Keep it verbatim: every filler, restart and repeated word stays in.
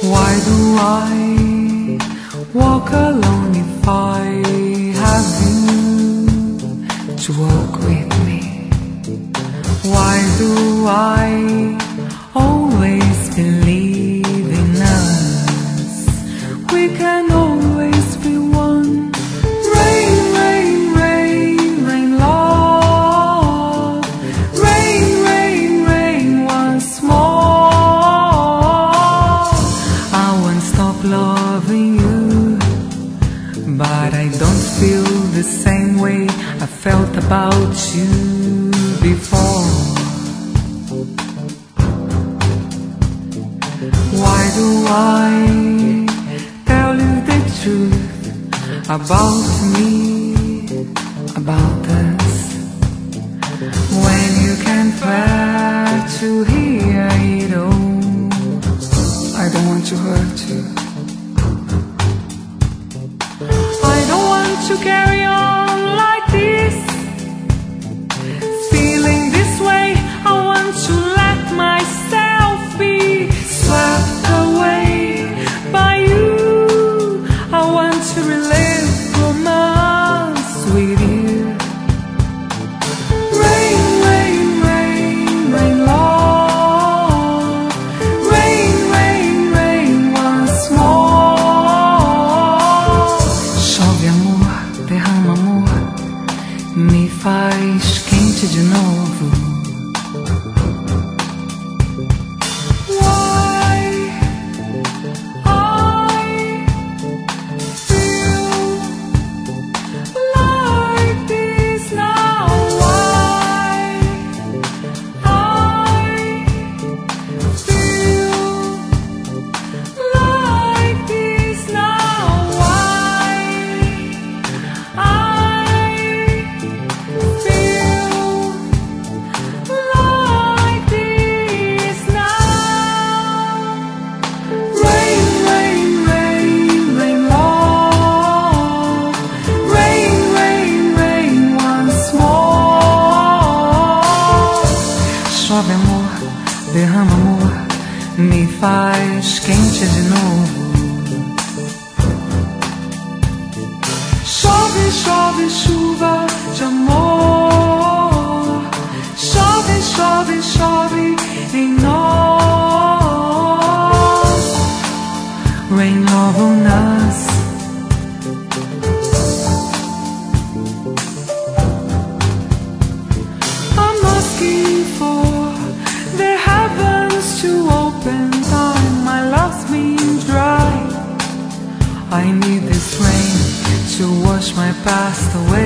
Why do I walk alone if I have you to walk with me? Why do I always believe in us? We can always be one. Rain, rain, rain, rain, love. Rain, rain, rain, once more. I won't stop loving you, but I don't feel the same way I felt about you before. Why do I tell you the truth about me, about us, when you can't bear to hear it all? I don't want to hurt you. I don't want to carry on like this, feeling this way. I want to let myself be swept away by you. I want to relive romance with you. Rain, rain, rain, rain, love. Rain, rain, rain, once more. Chove amor, derrama amor, me faz quente de novo. Why I feel like this now? Why I feel like this now? Why I feel like this now? Rain, rain, rain, rain, love. Rain, rain, rain, once more. Chove amor, derrama amor, me faz quente de novo. Chove, chove, chuva de amor. Chove, chove, chove em nós. Rain, love on us. I'm asking for the heavens to open. Time my love's been dry. I need this rain to wash my past away.